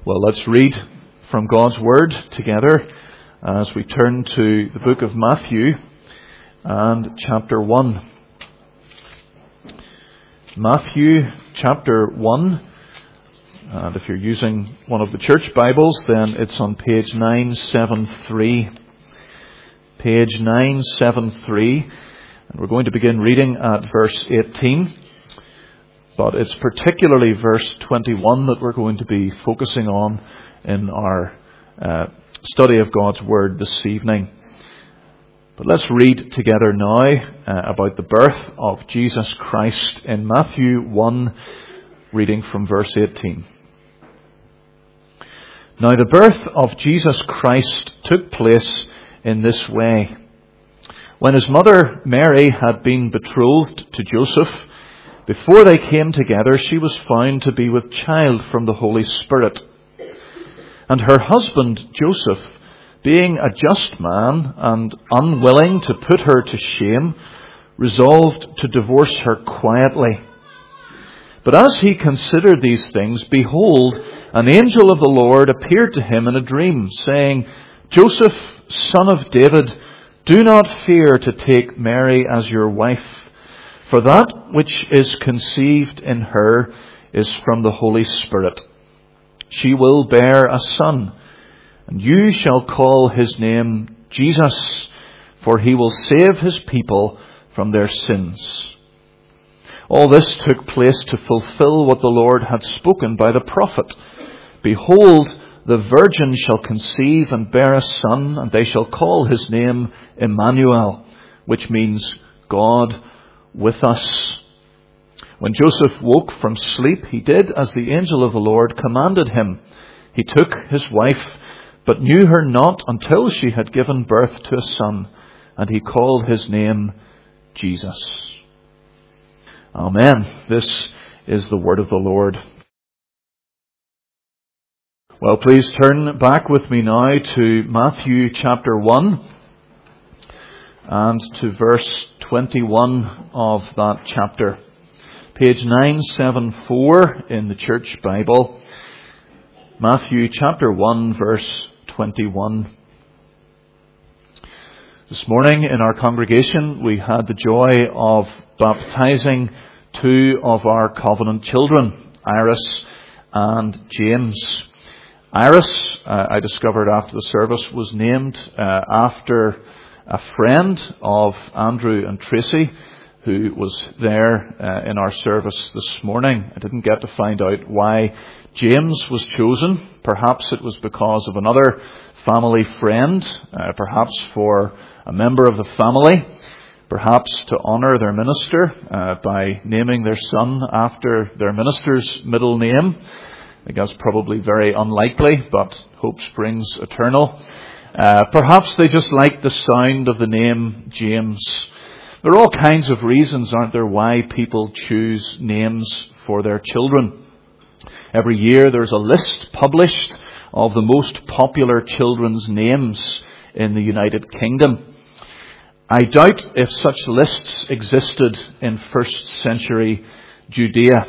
Well, let's read from God's Word together as we turn to the book of Matthew and chapter 1. Matthew chapter 1, and if you're using one of the church Bibles, then it's on page 973. Page 973, and we're going to begin reading at verse 18. But it's particularly verse 21 that we're going to be focusing on in our study of God's Word this evening. But let's read together now about the birth of Jesus Christ in Matthew 1, reading from verse 18. Now the birth of Jesus Christ took place in this way. When his mother Mary had been betrothed to Joseph, before they came together, she was found to be with child from the Holy Spirit. And her husband, Joseph, being a just man and unwilling to put her to shame, resolved to divorce her quietly. But as he considered these things, behold, an angel of the Lord appeared to him in a dream, saying, Joseph, son of David, do not fear to take Mary as your wife. For that which is conceived in her is from the Holy Spirit. She will bear a son, and you shall call his name Jesus, for he will save his people from their sins. All this took place to fulfill what the Lord had spoken by the prophet. Behold, the virgin shall conceive and bear a son, and they shall call his name Emmanuel, which means God with us. When Joseph woke from sleep, he did as the angel of the Lord commanded him. He took his wife, but knew her not until she had given birth to a son, and he called his name Jesus. Amen. This is the word of the Lord. Well, please turn back with me now to Matthew chapter 1 and to verse 21 of that chapter. Page 974 in the church Bible. Matthew chapter 1 verse 21. This morning in our congregation we had the joy of baptizing two of our covenant children, Iris and James. Iris, I discovered after the service, was named after a friend of Andrew and Tracy, who was there in our service this morning. I didn't get to find out why James was chosen. Perhaps it was because of another family friend, perhaps for a member of the family, perhaps to honour their minister by naming their son after their minister's middle name. I think that's probably very unlikely, but hope springs eternal. Perhaps they just liked the sound of the name James. There are all kinds of reasons, aren't there, why people choose names for their children. Every year there's a list published of the most popular children's names in the United Kingdom. I doubt if such lists existed in first century Judea.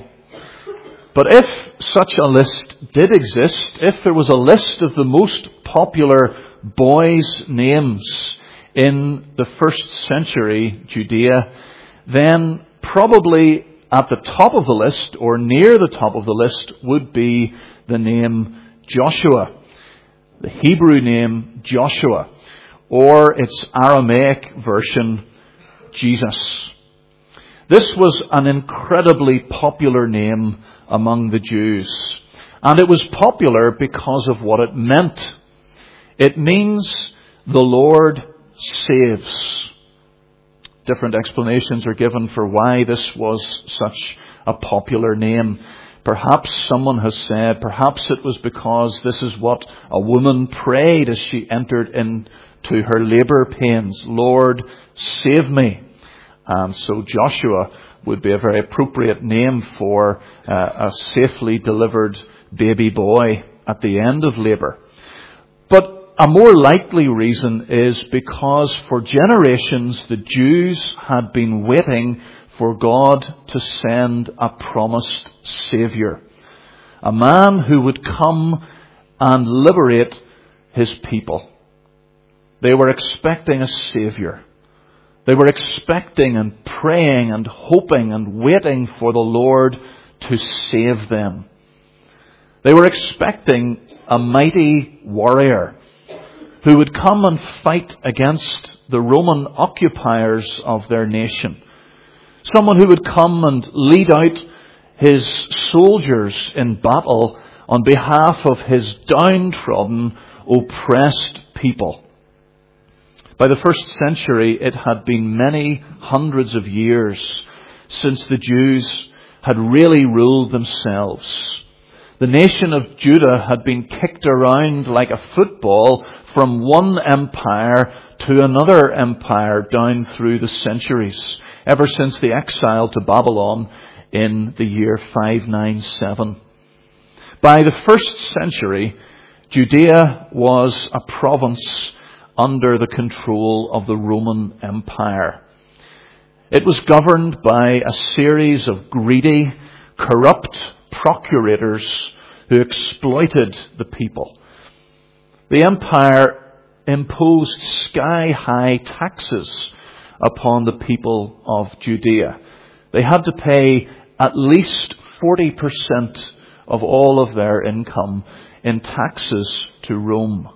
But if such a list did exist, if there was a list of the most popular boys' names in the first century Judea, then probably at the top of the list, or near the top of the list, would be the name Joshua, the Hebrew name Joshua, or its Aramaic version, Jesus. This was an incredibly popular name among the Jews, and it was popular because of what it meant. It means the Lord saves. Different explanations are given for why this was such a popular name. Perhaps someone has said, perhaps it was because this is what a woman prayed as she entered into her labour pains. Lord, save me. And so Joshua would be a very appropriate name for a safely delivered baby boy at the end of labour. But a more likely reason is because for generations the Jews had been waiting for God to send a promised Saviour. A man who would come and liberate his people. They were expecting a Savior. They were expecting and praying and hoping and waiting for the Lord to save them. They were expecting a mighty warrior who would come and fight against the Roman occupiers of their nation. Someone who would come and lead out his soldiers in battle on behalf of his downtrodden, oppressed people. By the first century, it had been many hundreds of years since the Jews had really ruled themselves. The nation of Judah had been kicked around like a football from one empire to another empire down through the centuries, ever since the exile to Babylon in the year 597. By the first century, Judea was a province under the control of the Roman Empire. It was governed by a series of greedy, corrupt procurators who exploited the people. The empire imposed sky-high taxes upon the people of Judea. They had to pay at least 40% of all of their income in taxes to Rome.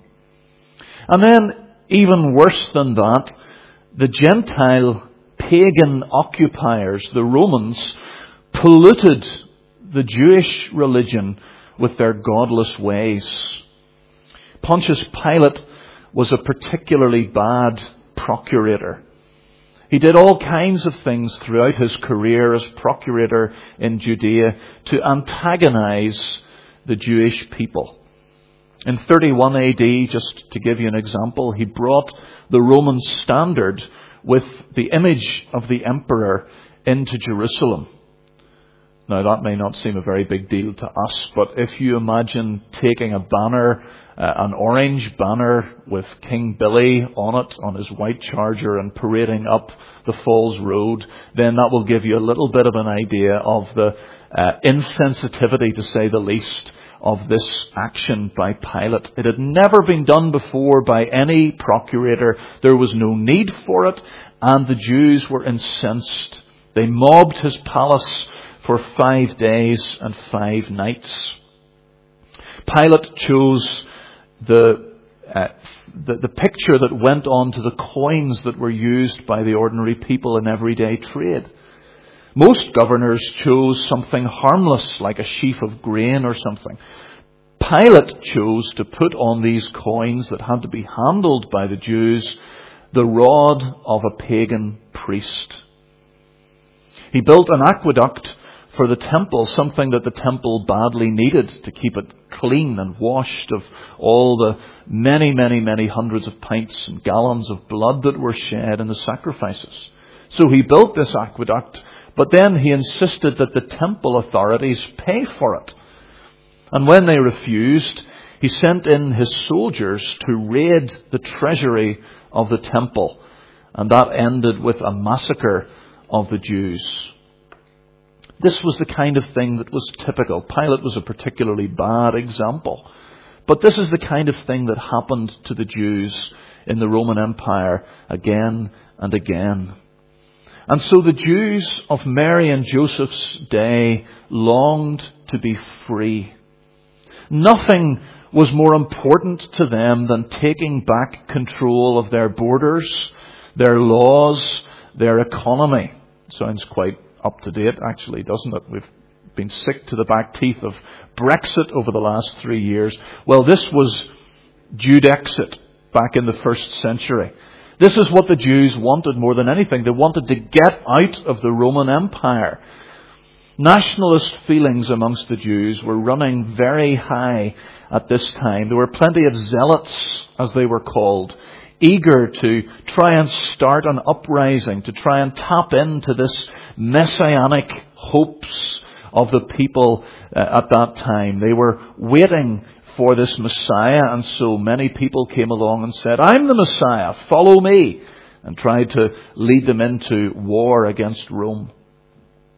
And then, even worse than that, the Gentile pagan occupiers, the Romans, polluted the Jewish religion with their godless ways. Pontius Pilate was a particularly bad procurator. He did all kinds of things throughout his career as procurator in Judea to antagonize the Jewish people. In 31 AD, just to give you an example, he brought the Roman standard with the image of the emperor into Jerusalem. Now, that may not seem a very big deal to us, but if you imagine taking a banner, an orange banner with King Billy on it, on his white charger, and parading up the Falls Road, then that will give you a little bit of an idea of the insensitivity, to say the least, of this action by Pilate. It had never been done before by any procurator. There was no need for it, and the Jews were incensed. They mobbed his palace for 5 days and 5 nights. Pilate chose the picture that went on to the coins that were used by the ordinary people in everyday trade. Most governors chose something harmless, like a sheaf of grain or something. Pilate chose to put on these coins that had to be handled by the Jews the rod of a pagan priest. He built an aqueduct for the temple, something that the temple badly needed to keep it clean and washed of all the many, many, many hundreds of pints and gallons of blood that were shed in the sacrifices. So he built this aqueduct, but then he insisted that the temple authorities pay for it. And when they refused, he sent in his soldiers to raid the treasury of the temple. And that ended with a massacre of the Jews. This was the kind of thing that was typical. Pilate was a particularly bad example. But this is the kind of thing that happened to the Jews in the Roman Empire again and again. And so the Jews of Mary and Joseph's day longed to be free. Nothing was more important to them than taking back control of their borders, their laws, their economy. Sounds quite up to date, actually, doesn't it? We've been sick to the back teeth of Brexit over the last 3 years. Well, this was Judexit back in the first century. This is what the Jews wanted more than anything. They wanted to get out of the Roman Empire. Nationalist feelings amongst the Jews were running very high at this time. There were plenty of zealots, as they were called, eager to try and start an uprising, to try and tap into this messianic hopes of the people at that time. They were waiting for this Messiah, and so many people came along and said, "I'm the Messiah, follow me," and tried to lead them into war against Rome.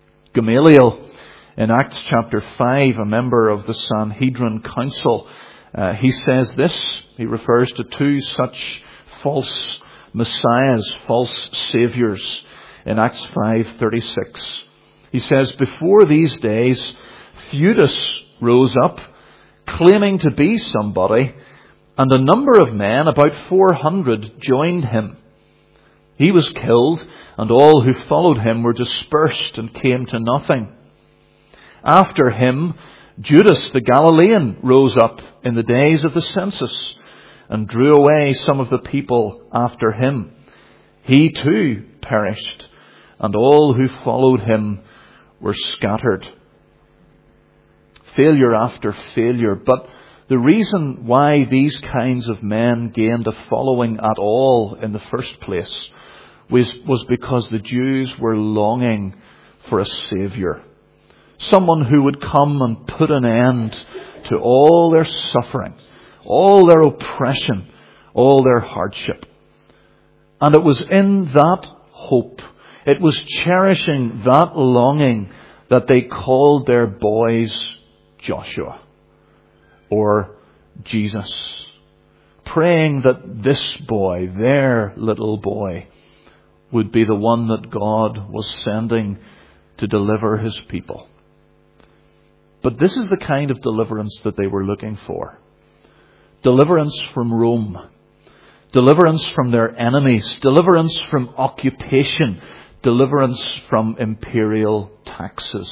Gamaliel, in Acts chapter 5, a member of the Sanhedrin Council, He says this. He refers to two such false messiahs, false saviors in Acts 5:36. He says, before these days, Theudas rose up, claiming to be somebody, and a number of men, about 400, joined him. He was killed, and all who followed him were dispersed and came to nothing. After him, Judas the Galilean rose up in the days of the census and drew away some of the people after him. He too perished, and all who followed him were scattered. Failure after failure. But the reason why these kinds of men gained a following at all in the first place was because the Jews were longing for a Saviour. Someone who would come and put an end to all their suffering, all their oppression, all their hardship. And it was in that hope, it was cherishing that longing that they called their boys Joshua or Jesus, praying that this boy, their little boy, would be the one that God was sending to deliver his people. But this is the kind of deliverance that they were looking for. Deliverance from Rome. Deliverance from their enemies. Deliverance from occupation. Deliverance from imperial taxes.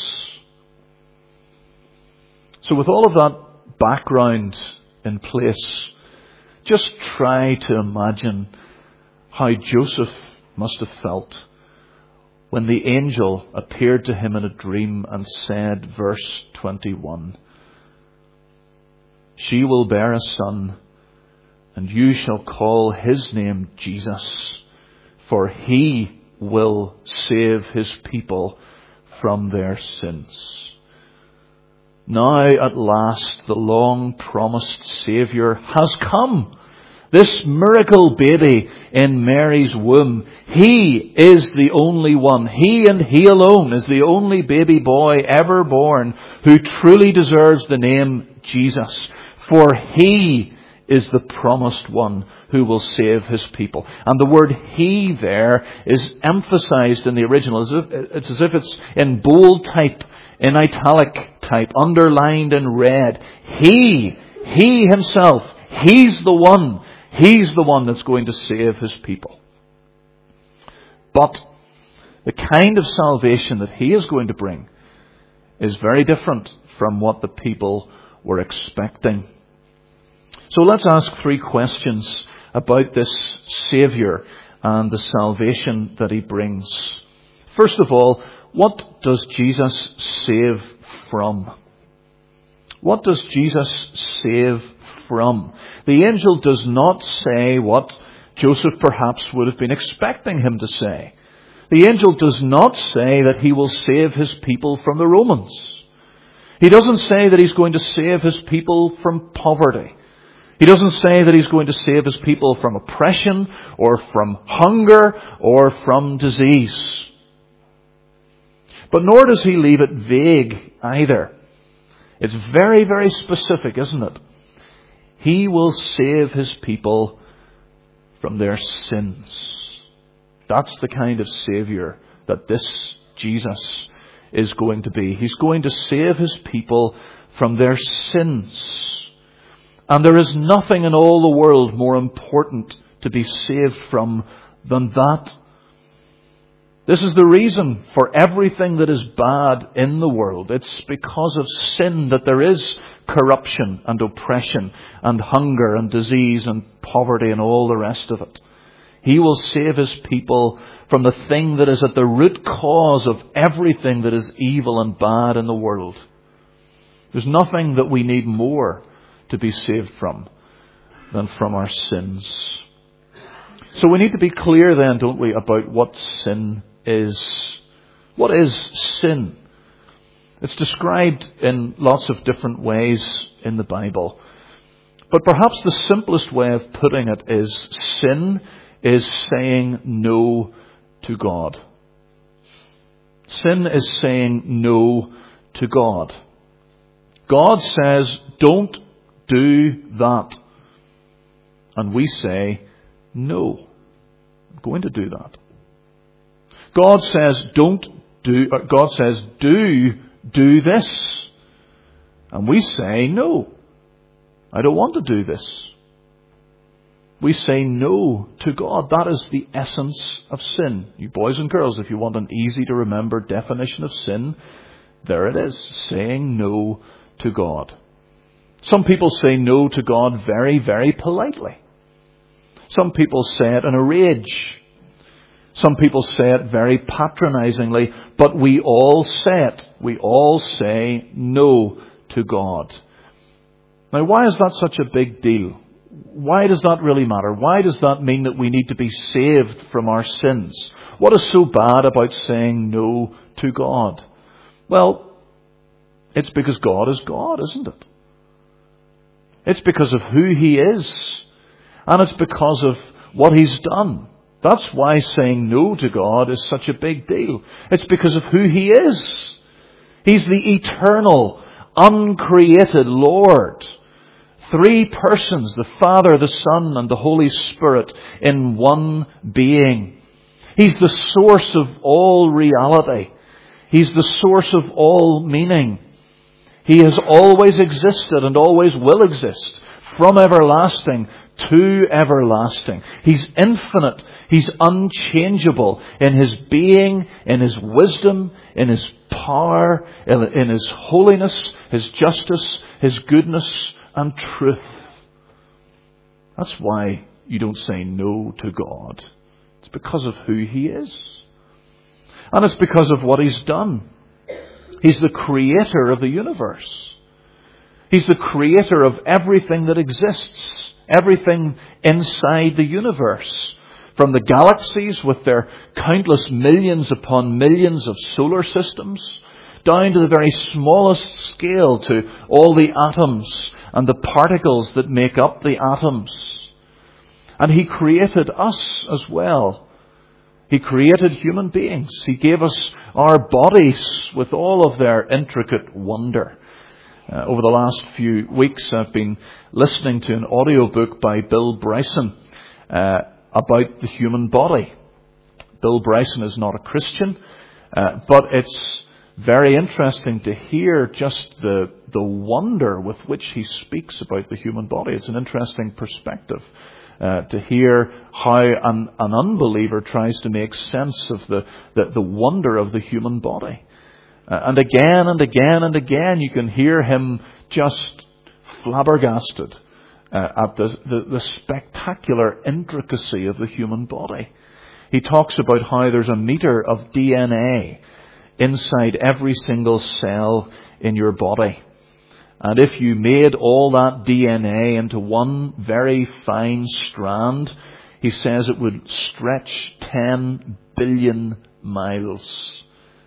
So with all of that background in place, just try to imagine how Joseph must have felt when the angel appeared to him in a dream and said, verse 21, "She will bear a son, and you shall call his name Jesus, for he will save his people from their sins." Now at last the long-promised Saviour has come. This miracle baby in Mary's womb, he is the only one. He and he alone is the only baby boy ever born who truly deserves the name Jesus. For he is the promised one who will save his people. And the word he there is emphasized in the original. It's as if it's in bold type, in italic type, underlined in red. He himself, he's the one. He's the one that's going to save his people. But the kind of salvation that he is going to bring is very different from what the people were expecting. So let's ask three questions about this Saviour and the salvation that he brings. First of all, what does Jesus save from? What does Jesus save from? The angel does not say what Joseph perhaps would have been expecting him to say. The angel does not say that he will save his people from the Romans. He doesn't say that he's going to save his people from poverty. He doesn't say that he's going to save his people from oppression or from hunger or from disease. But nor does he leave it vague either. It's very, very specific, isn't it? He will save his people from their sins. That's the kind of Saviour that this Jesus is going to be. He's going to save his people from their sins. And there is nothing in all the world more important to be saved from than that. This is the reason for everything that is bad in the world. It's because of sin that there is corruption and oppression and hunger and disease and poverty and all the rest of it. He will save his people from the thing that is at the root cause of everything that is evil and bad in the world. There's nothing that we need more to be saved from than from our sins. So we need to be clear then, don't we, about what sin is. What is sin? It's described in lots of different ways in the Bible. But perhaps the simplest way of putting it is sin is saying no to God. Sin is saying no to God. God says, don't do that. And we say, no, I'm going to do that. God says, do this. And we say, no, I don't want to do this. We say no to God. That is the essence of sin. You boys and girls, if you want an easy to remember definition of sin, there it is, saying no to God. Some people say no to God very, very politely. Some people say it in a rage. Some people say it very patronizingly, but we all say it. We all say no to God. Now, why is that such a big deal? Why does that really matter? Why does that mean that we need to be saved from our sins? What is so bad about saying no to God? Well, it's because God is God, isn't it? It's because of who He is. And it's because of what He's done. That's why saying no to God is such a big deal. It's because of who He is. He's the eternal, uncreated Lord. Three persons, the Father, the Son, and the Holy Spirit in one being. He's the source of all reality. He's the source of all meaning. He has always existed and always will exist, from everlasting to everlasting. He's infinite. He's unchangeable in His being, in His wisdom, in His power, in His holiness, His justice, His goodness, and truth. That's why you don't say no to God. It's because of who He is. And it's because of what He's done. He's the creator of the universe. He's the creator of everything that exists. Everything inside the universe. From the galaxies with their countless millions upon millions of solar systems, down to the very smallest scale, to all the atoms and the particles that make up the atoms. And He created us as well. He created human beings. He gave us our bodies with all of their intricate wonder. Over the last few weeks, I've been listening to an audiobook by Bill Bryson about the human body. Bill Bryson is not a Christian, but it's very interesting to hear just the wonder with which he speaks about the human body. It's an interesting perspective to hear how an unbeliever tries to make sense of the wonder of the human body. And again and again and again you can hear him just flabbergasted at the spectacular intricacy of the human body. He talks about how there's a meter of DNA inside every single cell in your body. And if you made all that DNA into one very fine strand, he says it would stretch 10 billion miles.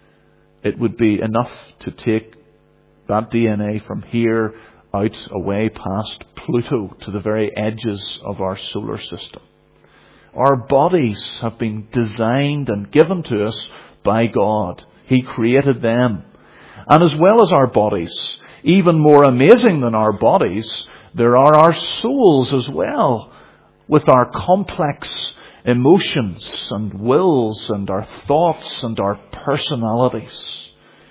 It would be enough to take that DNA from here out away past Pluto to the very edges of our solar system. Our bodies have been designed and given to us by God. He created them. And as well as our bodies, even more amazing than our bodies, there are our souls as well, with our complex emotions and wills and our thoughts and our personalities.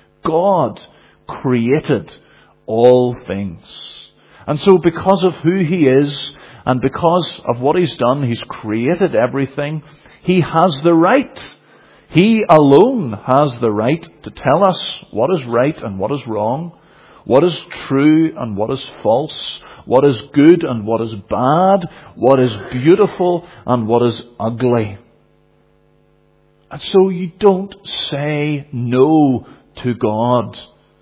God created all things. And so because of who He is and because of what He's done, He's created everything. He has the right. He alone has the right to tell us what is right and what is wrong, what is true and what is false, what is good and what is bad, what is beautiful and what is ugly. And so you don't say no to God.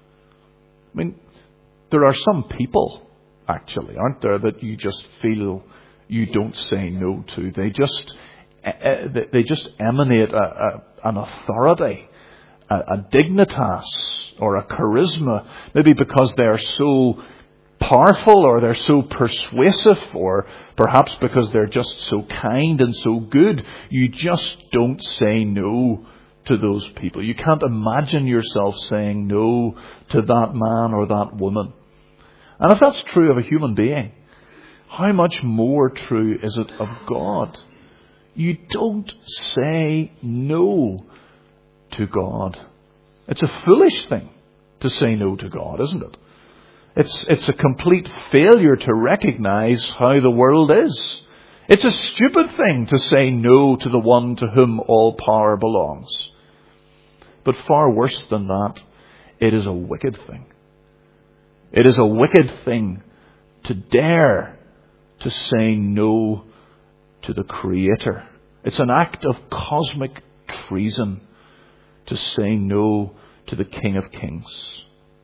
I mean, there are some people, actually, aren't there, that you just feel you don't say no to. They just emanate an authority, a dignitas, or a charisma, maybe because they're so powerful or they're so persuasive, or perhaps because they're just so kind and so good. You just don't say no to those people. You can't imagine yourself saying no to that man or that woman. And if that's true of a human being, how much more true is it of God? You don't say no to God. It's a foolish thing to say no to God, isn't it? It's a complete failure to recognize how the world is. It's a stupid thing to say no to the one to whom all power belongs. But far worse than that, it is a wicked thing. It is a wicked thing to dare to say no to the Creator. It's an act of cosmic treason to say no to the King of Kings.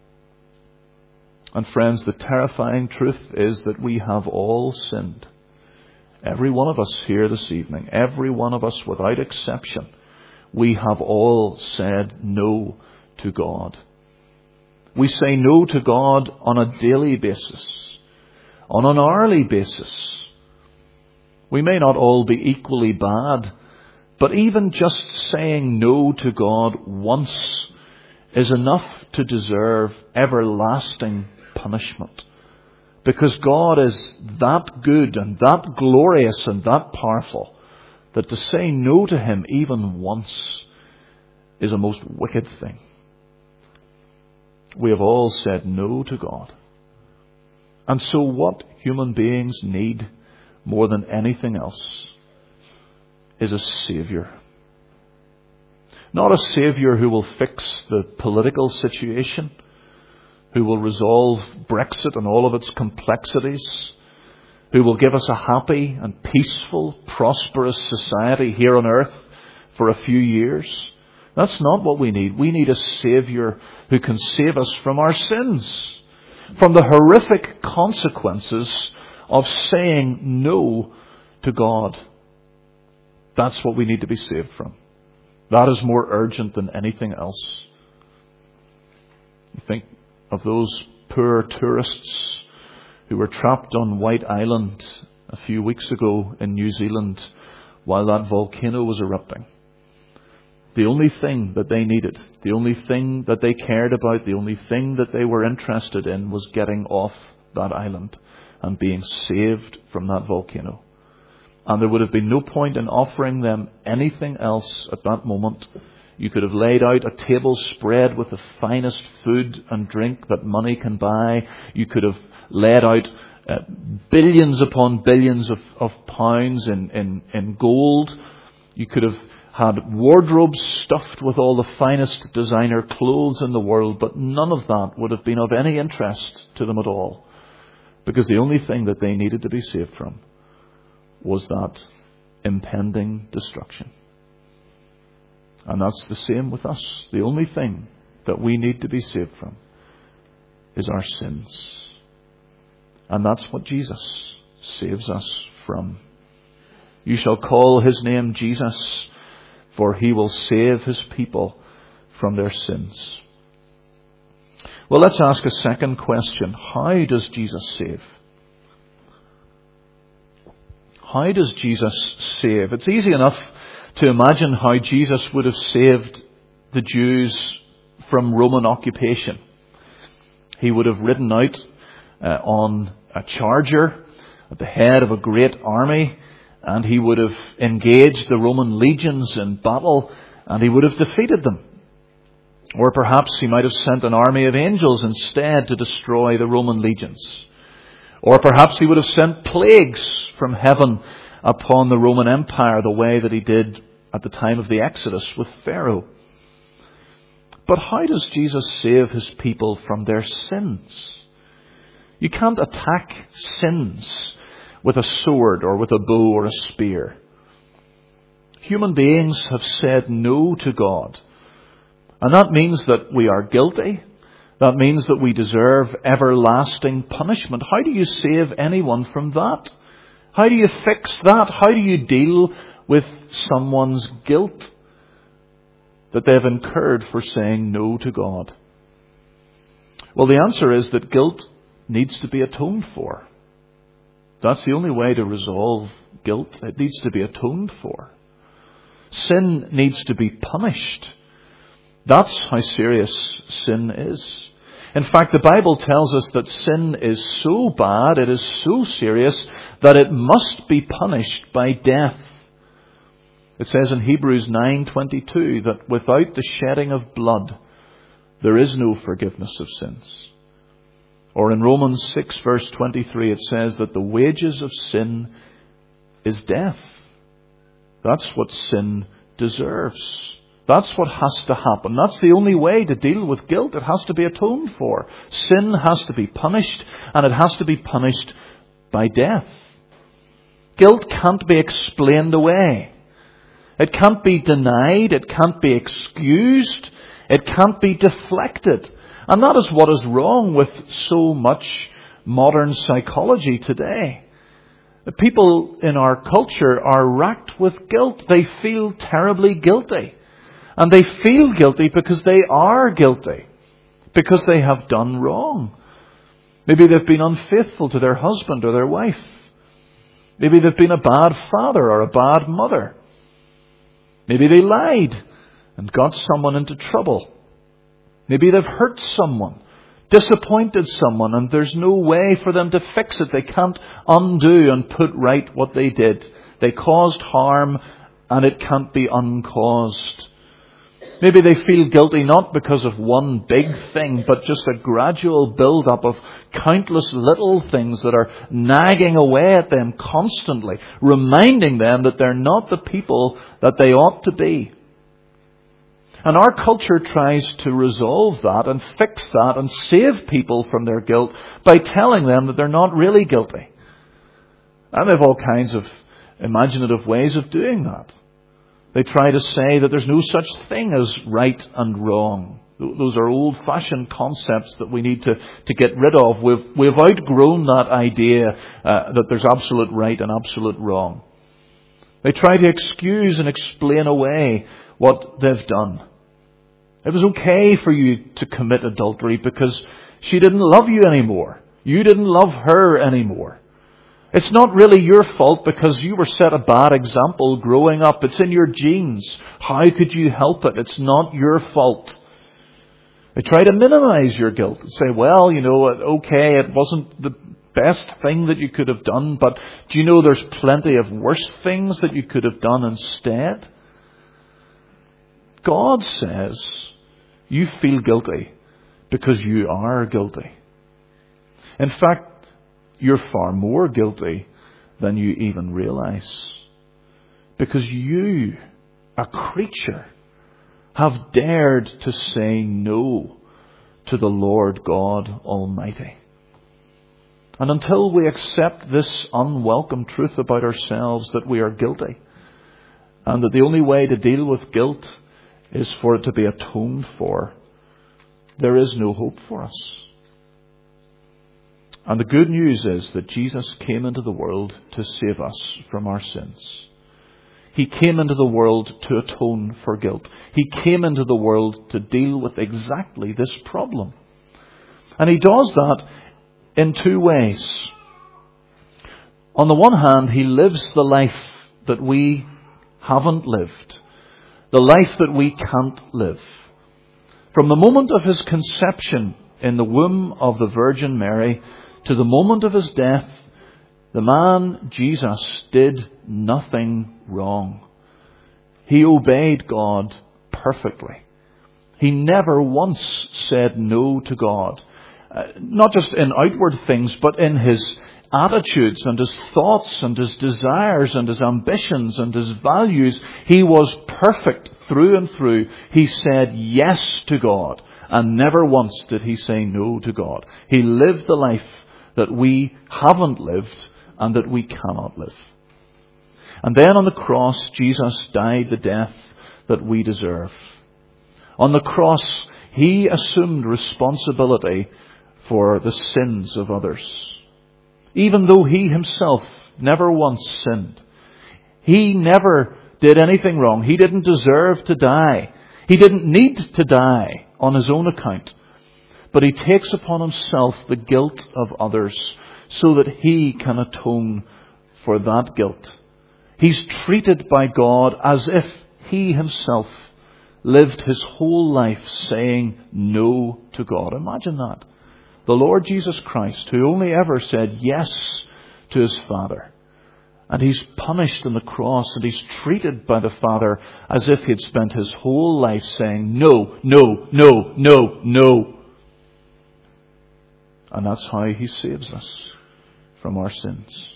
And friends, the terrifying truth is that we have all sinned. Every one of us here this evening, every one of us without exception, we have all said no to God. We say no to God on a daily basis, on an hourly basis. We may not all be equally bad, but even just saying no to God once is enough to deserve everlasting punishment. Because God is that good and that glorious and that powerful that to say no to Him even once is a most wicked thing. We have all said no to God. And so what human beings need more than anything else is a Saviour. Not a Saviour who will fix the political situation, who will resolve Brexit and all of its complexities, who will give us a happy and peaceful, prosperous society here on earth for a few years. That's not what we need. We need a Saviour who can save us from our sins, from the horrific consequences of saying no to God. That's what we need to be saved from. That is more urgent than anything else. You think of those poor tourists who were trapped on White Island a few weeks ago in New Zealand while that volcano was erupting. The only thing that they needed, the only thing that they cared about, the only thing that they were interested in was getting off that island and being saved from that volcano. And there would have been no point in offering them anything else at that moment. You could have laid out a table spread with the finest food and drink that money can buy. You could have laid out billions upon billions of pounds in gold. You could have had wardrobes stuffed with all the finest designer clothes in the world, but none of that would have been of any interest to them at all. Because the only thing that they needed to be saved from was that impending destruction. And that's the same with us. The only thing that we need to be saved from is our sins. And that's what Jesus saves us from. You shall call His name Jesus, for He will save His people from their sins. Well, let's ask a second question. How does Jesus save? How does Jesus save? It's easy enough to imagine how Jesus would have saved the Jews from Roman occupation. He would have ridden out on a charger at the head of a great army, and he would have engaged the Roman legions in battle, and he would have defeated them. Or perhaps he might have sent an army of angels instead to destroy the Roman legions. Or perhaps he would have sent plagues from heaven upon the Roman Empire the way that he did at the time of the Exodus with Pharaoh. But how does Jesus save His people from their sins? You can't attack sins with a sword or with a bow or a spear. Human beings have said no to God. And that means that we are guilty. That means that we deserve everlasting punishment. How do you save anyone from that? How do you fix that? How do you deal with someone's guilt that they've incurred for saying no to God? Well, the answer is that guilt needs to be atoned for. That's the only way to resolve guilt. It needs to be atoned for. Sin needs to be punished. That's how serious sin is. In fact, the Bible tells us that sin is so bad, it is so serious, that it must be punished by death. It says in Hebrews 9:22 that without the shedding of blood, there is no forgiveness of sins. Or in Romans 6 verse 23, it says that the wages of sin is death. That's what sin deserves. That's what has to happen. That's the only way to deal with guilt. It has to be atoned for. Sin has to be punished, and it has to be punished by death. Guilt can't be explained away. It can't be denied. It can't be excused. It can't be deflected. And that is what is wrong with so much modern psychology today. The people in our culture are racked with guilt. They feel terribly guilty. And they feel guilty because they are guilty. Because they have done wrong. Maybe they've been unfaithful to their husband or their wife. Maybe they've been a bad father or a bad mother. Maybe they lied and got someone into trouble. Maybe they've hurt someone, disappointed someone, and there's no way for them to fix it. They can't undo and put right what they did. They caused harm, and it can't be uncaused. Maybe they feel guilty not because of one big thing, but just a gradual build-up of countless little things that are nagging away at them constantly, reminding them that they're not the people that they ought to be. And our culture tries to resolve that and fix that and save people from their guilt by telling them that they're not really guilty. And they have all kinds of imaginative ways of doing that. They try to say that there's no such thing as right and wrong. Those are old-fashioned concepts that we need to get rid of. We've outgrown that idea that there's absolute right and absolute wrong. They try to excuse and explain away what they've done. It was okay for you to commit adultery because she didn't love you anymore. You didn't love her anymore. It's not really your fault because you were set a bad example growing up. It's in your genes. How could you help it? It's not your fault. They try to minimize your guilt and say, well, okay, it wasn't the best thing that you could have done, but do you know there's plenty of worse things that you could have done instead? God says you feel guilty because you are guilty. In fact, you're far more guilty than you even realize. Because you, a creature, have dared to say no to the Lord God Almighty. And until we accept this unwelcome truth about ourselves that we are guilty, and that the only way to deal with guilt is for it to be atoned for, there is no hope for us. And the good news is that Jesus came into the world to save us from our sins. He came into the world to atone for guilt. He came into the world to deal with exactly this problem. And He does that in two ways. On the one hand, He lives the life that we haven't lived. The life that we can't live. From the moment of His conception in the womb of the Virgin Mary to the moment of His death, the man Jesus did nothing wrong. He obeyed God perfectly. He never once said no to God. Not just in outward things, but in His attitudes and His thoughts and His desires and His ambitions and His values. He was perfect through and through. He said yes to God, and never once did He say no to God. He lived the life that we haven't lived and that we cannot live. And then on the cross, Jesus died the death that we deserve. On the cross, He assumed responsibility for the sins of others. Even though He Himself never once sinned. He never did anything wrong. He didn't deserve to die. He didn't need to die on His own account. But He takes upon Himself the guilt of others so that He can atone for that guilt. He's treated by God as if He Himself lived his whole life saying no to God. Imagine that. The Lord Jesus Christ, who only ever said yes to his Father. And he's punished on the cross, and he's treated by the Father as if he'd spent his whole life saying no, no, no, no, no. And that's how he saves us from our sins.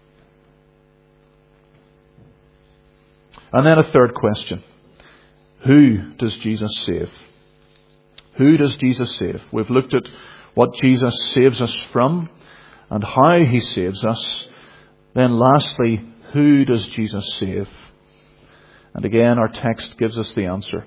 And then a third question. Who does Jesus save? Who does Jesus save? We've looked at what Jesus saves us from and how he saves us. Then lastly, who does Jesus save? And again, our text gives us the answer.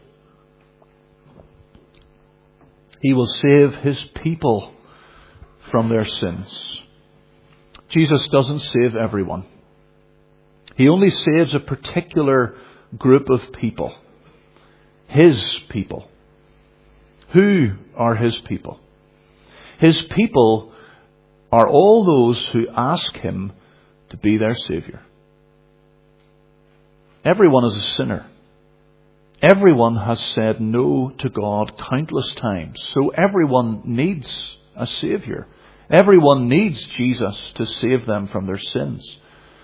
He will save his people from their sins. Jesus doesn't save everyone. He only saves a particular group of people. His people. Who are his people? His people are all those who ask him to be their Saviour. Everyone is a sinner. Everyone has said no to God countless times. So everyone needs a Saviour. Everyone needs Jesus to save them from their sins.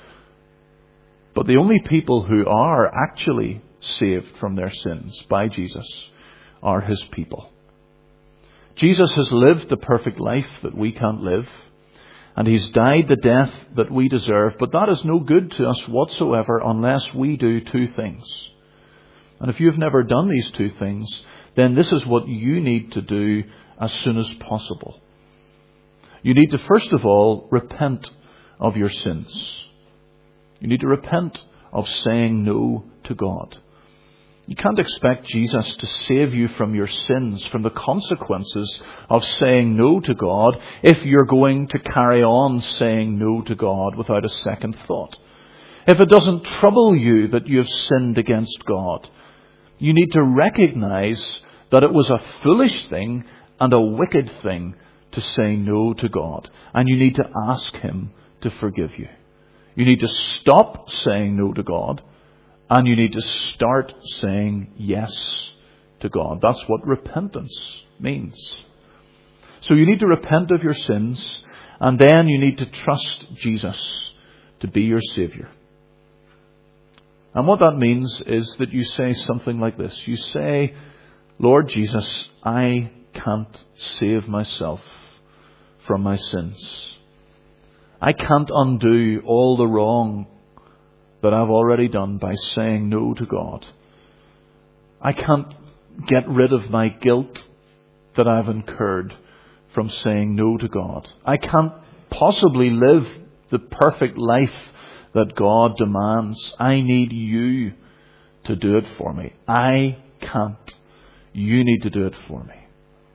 But the only people who are actually saved from their sins by Jesus are his people. Jesus has lived the perfect life that we can't live. And he's died the death that we deserve. But that is no good to us whatsoever unless we do two things. And if you've never done these two things, then this is what you need to do as soon as possible. You need to first of all repent of your sins. You need to repent of saying no to God. You can't expect Jesus to save you from your sins, from the consequences of saying no to God, if you're going to carry on saying no to God without a second thought. If it doesn't trouble you that you have sinned against God, you need to recognize that it was a foolish thing and a wicked thing to say no to God. And you need to ask him to forgive you. You need to stop saying no to God, and you need to start saying yes to God. That's what repentance means. So you need to repent of your sins, and then you need to trust Jesus to be your Saviour. And what that means is that you say something like this. You say, Lord Jesus, I can't save myself from my sins. I can't undo all the wrong that I've already done by saying no to God. I can't get rid of my guilt that I've incurred from saying no to God. I can't possibly live the perfect life that God demands. I need you to do it for me. I can't. You need to do it for me.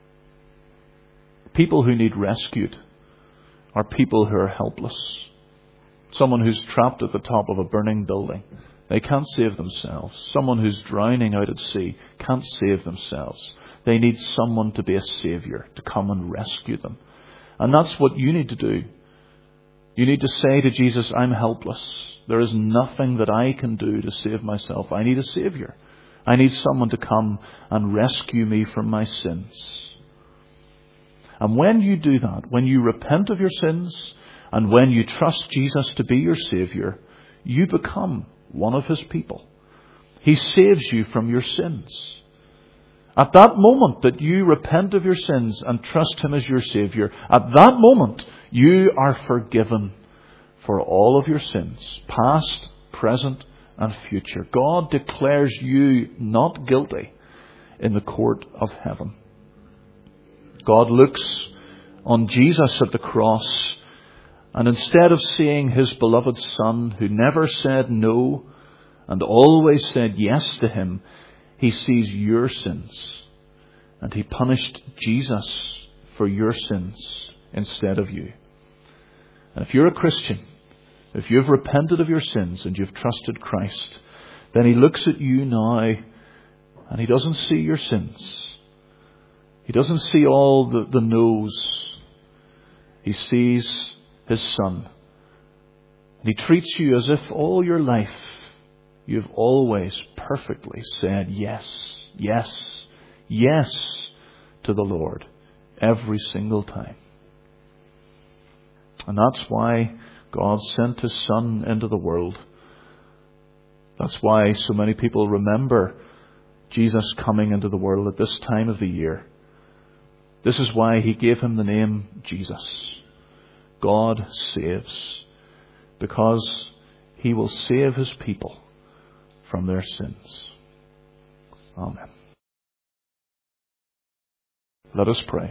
People who need rescued are people who are helpless. Someone who's trapped at the top of a burning building. They can't save themselves. Someone who's drowning out at sea can't save themselves. They need someone to be a saviour, to come and rescue them. And that's what you need to do. You need to say to Jesus, I'm helpless. There is nothing that I can do to save myself. I need a saviour. I need someone to come and rescue me from my sins. And when you do that, when you repent of your sins, and when you trust Jesus to be your Saviour, you become one of his people. He saves you from your sins. At that moment that you repent of your sins and trust him as your Saviour, at that moment you are forgiven for all of your sins, past, present and future. God declares you not guilty in the court of heaven. God looks on Jesus at the cross, and instead of seeing his beloved Son, who never said no and always said yes to him, he sees your sins. And he punished Jesus for your sins instead of you. And if you're a Christian, if you've repented of your sins and you've trusted Christ, then he looks at you now and he doesn't see your sins. He doesn't see all the no's. He sees his Son. And he treats you as if all your life you've always perfectly said yes, yes, yes to the Lord every single time. And that's why God sent His Son into the world. That's why so many people remember Jesus coming into the world at this time of the year. This is why He gave Him the name Jesus. God saves. Because He will save His people from their sins. Amen. Let us pray.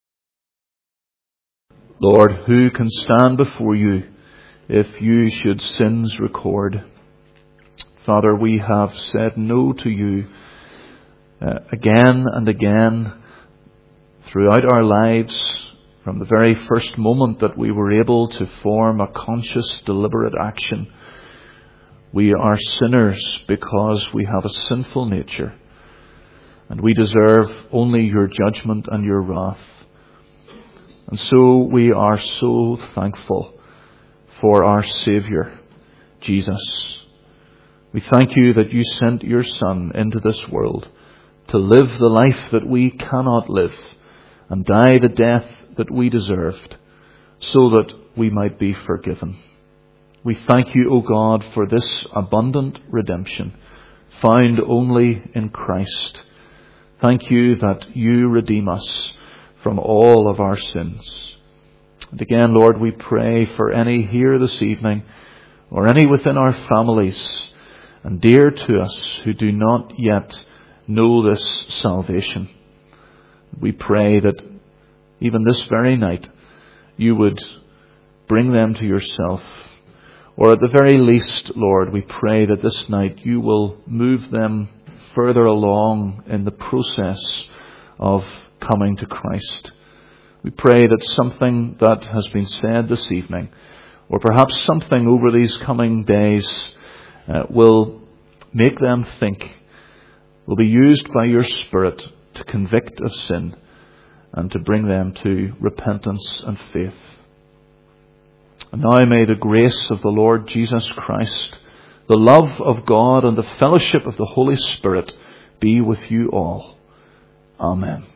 Lord, who can stand before you if you should sins record? Father, we have said no to you again and again throughout our lives, from the very first moment that we were able to form a conscious, deliberate action. We are sinners because we have a sinful nature, and we deserve only your judgment and your wrath. And so we are so thankful for our Saviour, Jesus. We thank you that you sent your Son into this world to live the life that we cannot live and die the death that we deserved, so that we might be forgiven. We thank you, O God, for this abundant redemption found only in Christ. Thank you that you redeem us from all of our sins. And again, Lord, we pray for any here this evening, or any within our families and dear to us who do not yet know this salvation. We pray that even this very night you would bring them to yourself. Or at the very least, Lord, we pray that this night you will move them further along in the process of coming to Christ. We pray that something that has been said this evening, or perhaps something over these coming days, will make them think, will be used by your Spirit to convict of sin and to bring them to repentance and faith. And now may the grace of the Lord Jesus Christ, the love of God, and the fellowship of the Holy Spirit be with you all. Amen.